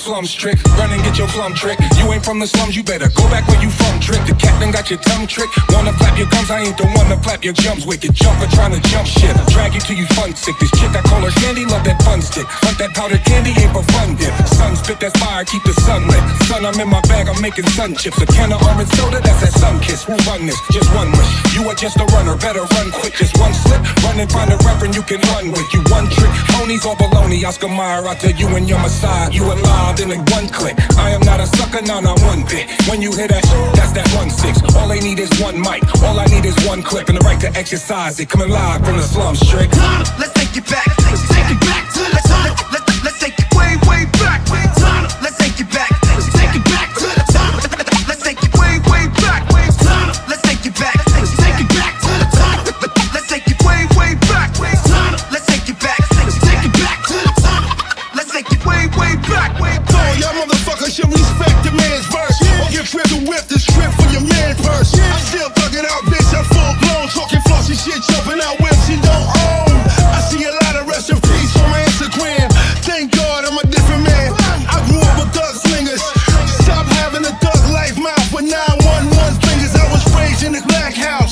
slums trick. Run and get your plum trick. You ain't from the slums, you better go back where you from trick. The captain got your tongue trick. Wanna flap your gums, I ain't the one to flap your jumps with. You jumper trying to jump shit. Drag you till you fun sick. This chick I call her Sandy, love that fun stick. Hunt that powdered candy, ain't for fun dip. Sun spit that fire, keep the sun lit. Son, I'm in my bag, I'm making sun chips. A can of orange soda, that's that sun kiss. Who run this? Just one wish. You are just a runner, better run quick. Just one slip, run and find a reverend you can run with. You one trick, ponies or baloney. Oscar Mayer out to you and your Messiah. You alive in a one click. I am not a sucker, no, not one bit. When you hear that, that's that 1-6. All they need is one mic. All I need is one clip and the right to exercise it. Coming live from the slums, trick. Let's take it back. Take it back to the top. Let's take it way, way back. Let's take it back. Take it back to the top. Let's take it way, way back. Let's take it back. Take it back to the top. Let's take it way, way back. Let's take it back. Take it back to the top. Let's take it way, way back. Y'all motherfuckers should respect the man's verse. Or get rid of whip the strip for your man's verse. I'm still thugging out, bitch. I'm full blown, talking flossy shit, jumping out whips you don't own. I see a lot of rest in peace on my Instagram. Thank God I'm a different man. I grew up with thug slingers. Stop having a thug life mouth with 911 fingers. I was raised in the black house.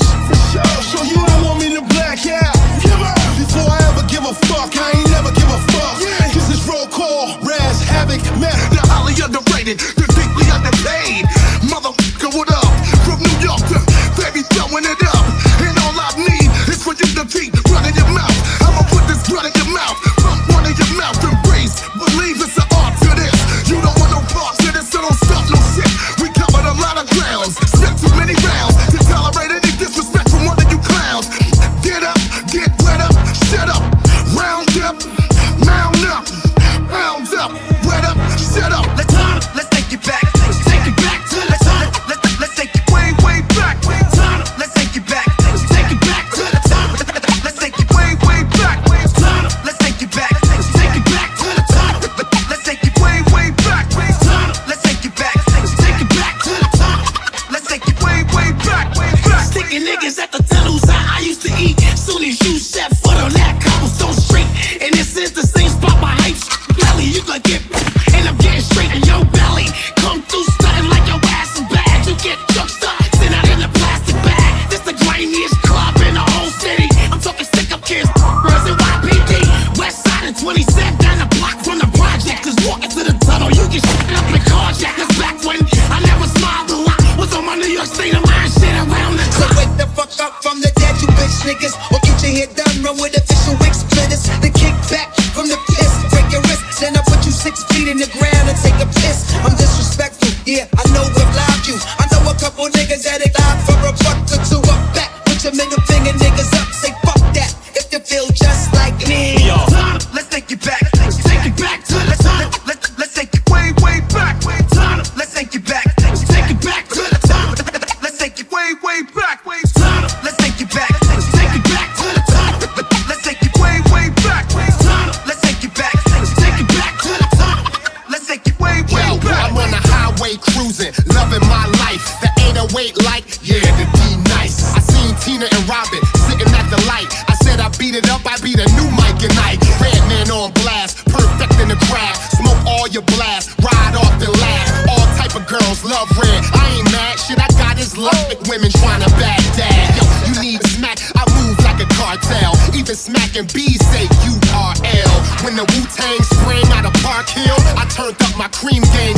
So you don't want me to black out. Before I ever give a fuck, I ain't never give a fuck. This is roll call, Raz, Havoc, Meth. The highly underrated, the deeply underpaid. Motherfucker, what up? From New York to baby throwing it up. And all I need is for you to keep running your mouth. I'ma put this blood in your mouth, from one of your mouth embrace. Believe it's an art to this. You don't want no parts to this, so don't stop no shit. We covered a lot of grounds, spent too many rounds to tolerate any disrespect from one of you clowns. Get up, get wet up, shut up, round up, mount up, round up, wet up, shut up. Let's take it back. Take it back to the top. Let's take it way, way back. Let's take it back. Take it back to the top. Let's take it way, way back. Let's take it back. Take it back to the top. Let's take it way, way back. Let's take it back. Take it back to the top. Let's take it way, way back. Sticking niggas at the tunnels I used to eat. Soon as you set foot on that cobblestone street, and this is the same spot my hype belly. You gonna get, and I'm getting straight in your belly. Come through stunting like your ass is bad. You get juxed up, sent out in a plastic bag. This the grimiest club in the whole city. I'm talking stick up kids, girls and YPD. West side and 27 down the block from the project. Cause walking to the tunnel, you get shit up in carjack. That's back when I never smiled a lot. Was on my New York State of mind shit around the So clock. wake the fuck up from the dead, you bitch niggas. Or get your head done, run with official wig splitters. Then kick back from the piss, break your wrist. Then I put you 6 feet in the ground and take a piss. I'm disrespectful, yeah, I know we've lied you. I know a couple niggas that it lied for a buck or two up back. Put your middle finger niggas up, say fuck that. If you feel just like me. Let's take it back. Take it back to the top. Let's take it way, way back. Let's take it back. Take it back to the top. Let's take it way, way back. Let's take it back. Take it back to the top. Let's take it way, way back. Let's take it back. Take it back to the top. Let's take it way, way back. I'm on the highway cruising, loving my life. The 808 like, yeah, the D nice. I seen Tina and Robin sitting at the light. I said I beat it up, I beat a new Mike and Ike. Redman on blast, perfect in the craft. Smoke all your blast, ride off the laugh. All type of girls love red. I ain't mad, shit I got is love. Women trying to bag dad. Yo, you need smack, I move like a cartel. Even smacking B's say URL. When the Wu-Tang sprang out of Park Hill, I turned up my cream game